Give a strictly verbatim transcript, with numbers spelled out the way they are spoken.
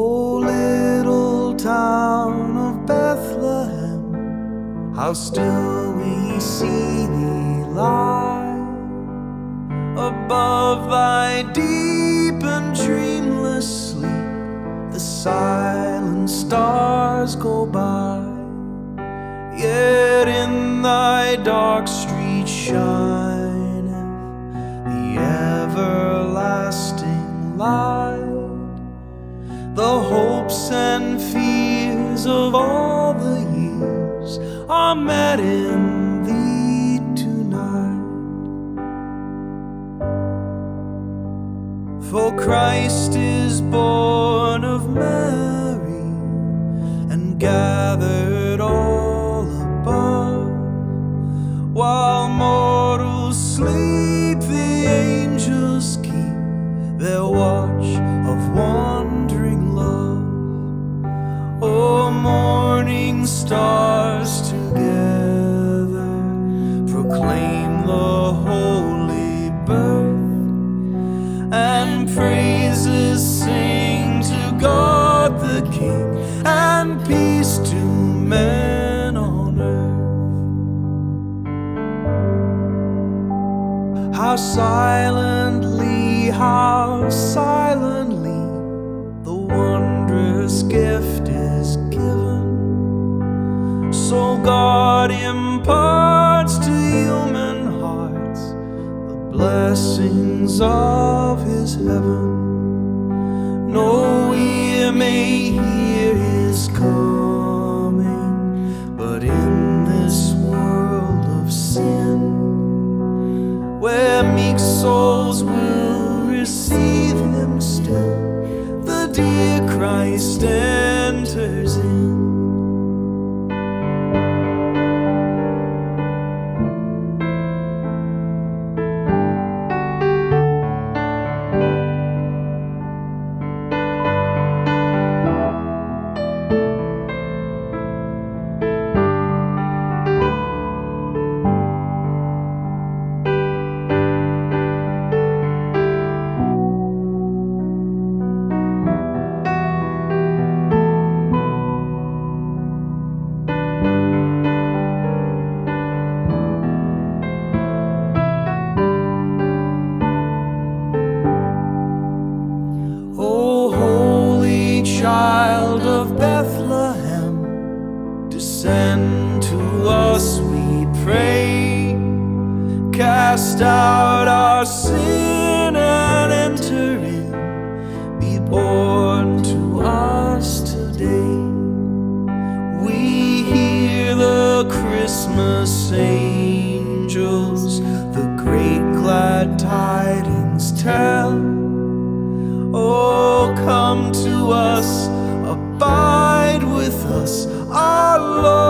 O little town of Bethlehem, how still we see thee lie above thy deep and dreamless sleep. The silent stars go by, yet in thy dark street shineth the everlasting light. The hopes and fears of all the years are met in thee tonight. For Christ is born of Mary and gathered all above. While mortals sleep, the angels keep their watch of wandering love. O morning stars together proclaim the holy birth, and praises sing to God the King, and peace to men on earth. How silently, how silently the wondrous gift is given. So God imparts to human hearts the blessings of his heaven. No ear may hear his coming, but in this world of sin, where meek souls will receive him still, the dear Christ enters in. Child of Bethlehem, descend to us, we pray. Cast out our sin and enter in. Be born to us today. We hear the Christmas angels the great glad tidings tell. Oh, come to us, abide with us, our Lord.